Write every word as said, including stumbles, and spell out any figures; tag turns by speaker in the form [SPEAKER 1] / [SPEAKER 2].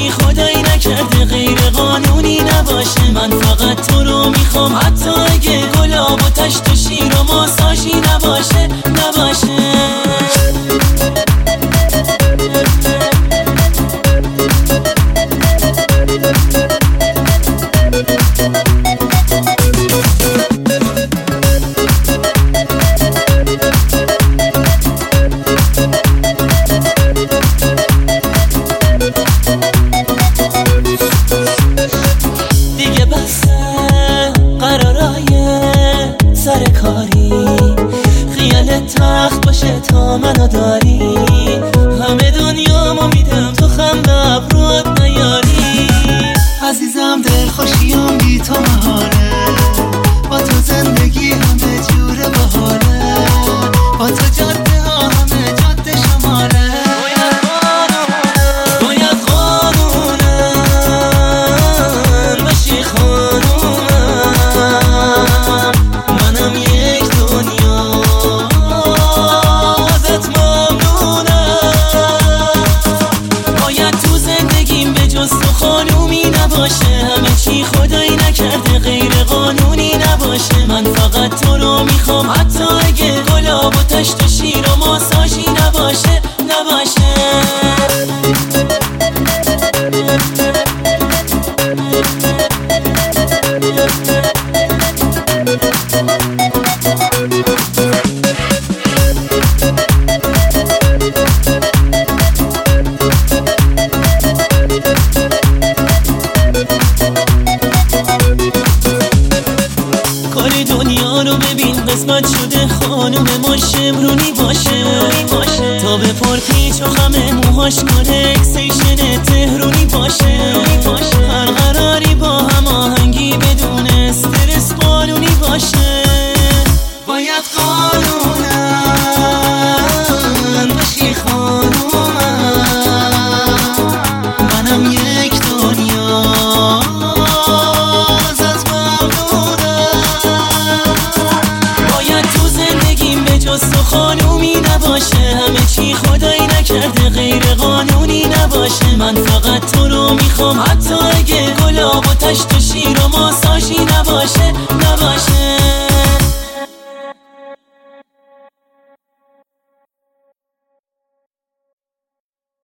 [SPEAKER 1] چی خدایی نکرده غیر قانونی نباشه. من فقط تو رو میخوام حتی اگه گلاب و تشت و شیر و ماساژی نباشه نباشه. تخت باشه تا منو داری، همه دنیامو میدم تو خم به ابروات نیاری. عزیزم دلخوشیم بی تو محاله، با تو زندگی همه جوره بحاله، با تو جاده ها همه جاده شماله. باید قانونم بشی خانومم، منم یک دنیا همه چی خدایی نکرده غیر قانونی نباشه. من فقط تو رو میخوام حتی اگه گلاب و تشت و شیر و ماساژی نباشه نباشه. دنیا رو ببین قسمت شده خانوم ما شمرونی باشه، تا به پر پیچ و خمه موهاش کنه اکسیشن تهرونی باشه. هر قراری با هماهنگی بدون استرس قانونی باشه. باید قانونم بشی خانومم، منم یک دنیا تو خانومی نباشه. همه چی خدایی نکرده غیر قانونی نباشه. من فقط تو رو میخوام حتی اگه گلاب و تشت و شیر و ماساژی نباشه نباشه.